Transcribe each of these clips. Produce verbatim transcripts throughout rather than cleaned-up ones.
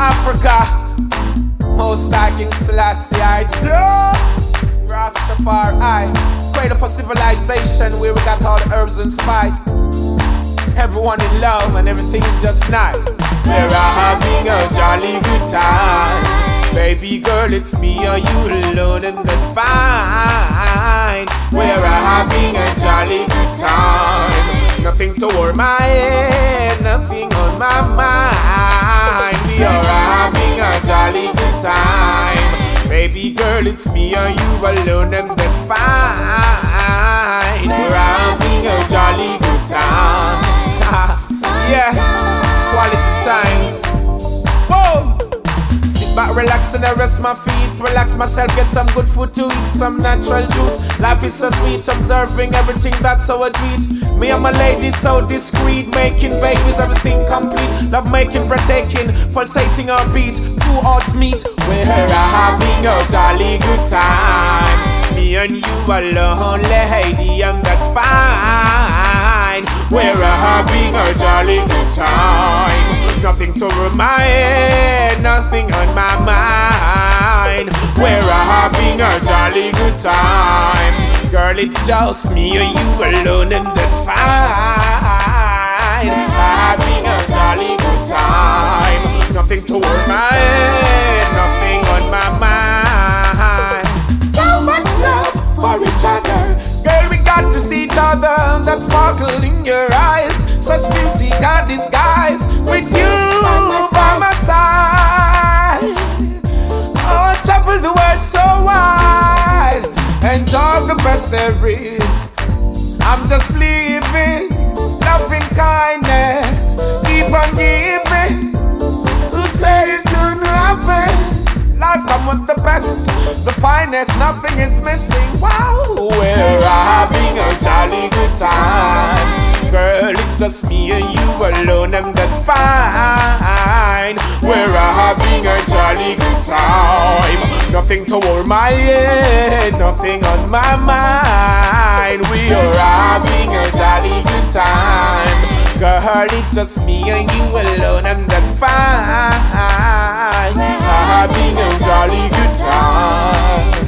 Africa. Most High King Selassie I do. Rastafari, cradle for civilization, where we got all the herbs and spice. Everyone in love and everything's just nice. We're having a jolly good time. Baby girl, it's me or you alone, and that's fine. We're having a jolly good time. Nothing to worry my head, nothing on my mind. We are having a jolly good time. Baby girl, it's me or you alone, and that's fine. We're having a jolly good time. Yeah, quality time. Whoa! Sit back, relax and I rest my feet. Relax myself, get some good food to eat, some natural juice. Life is so sweet, observing everything that's how I do it. Me and my lady so discreet, making babies, everything complete. Love making, partaking, pulsating our beat. Two hearts meet, we're having a jolly good time. Me and you alone, lady, and that's fine. We're having a jolly good time. Nothing to remind, nothing on my mind. We're having a jolly good time. Girl, it's just me and you alone, and that's fine. Having a jolly good time. Nothing to remind, nothing on my mind. So much love for each other. Girl, we got to see each other. That sparkle in your eyes, such beauty can't disguise. With you by my side, oh, travel the world so wide. Enjoy the best there is. I'm just living, loving kindness. Keep on giving. Who say it couldn't happen? Life come with the best, the finest, nothing is missing. Wow, we're having a jolly good time. Girl, it's just me and you alone, and that's fine. We're having a jolly good time. Nothing to worry my head, nothing on my mind. We are having a jolly good time. Girl, it's just me and you alone, and that's fine. Having a jolly good time.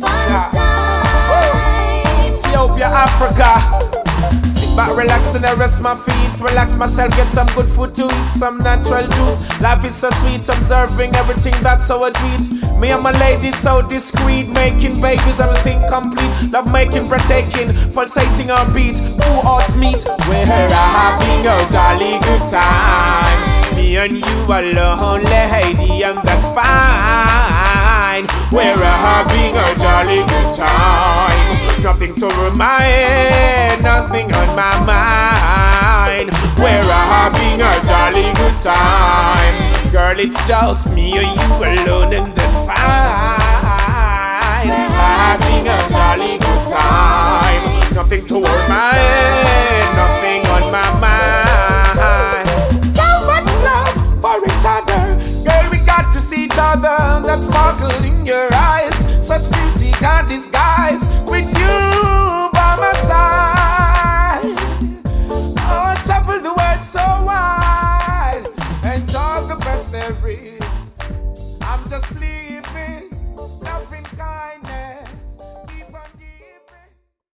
Ethiopia, Africa. Sit back, relax and I rest my feet. Relax myself, get some good food to eat, some natural juice. Life is so sweet, observing everything that's how I do it. Me and my lady so discreet, making babies, everything complete. Love making, partaking, pulsating our beat. Two hearts meet, we're having a jolly good time. Me and you alone, lady, and that's fine. We're having a jolly good time. Nothing to remind, nothing on my mind. We're having a jolly good time. Girl, it's just me and you alone, and that's fine. Having a jolly good time. Nothing to worry my head, nothing on my mind. So much love for each other. Girl, we got to see each other. That sparkle in your eyes, such beauty can't disguise. With you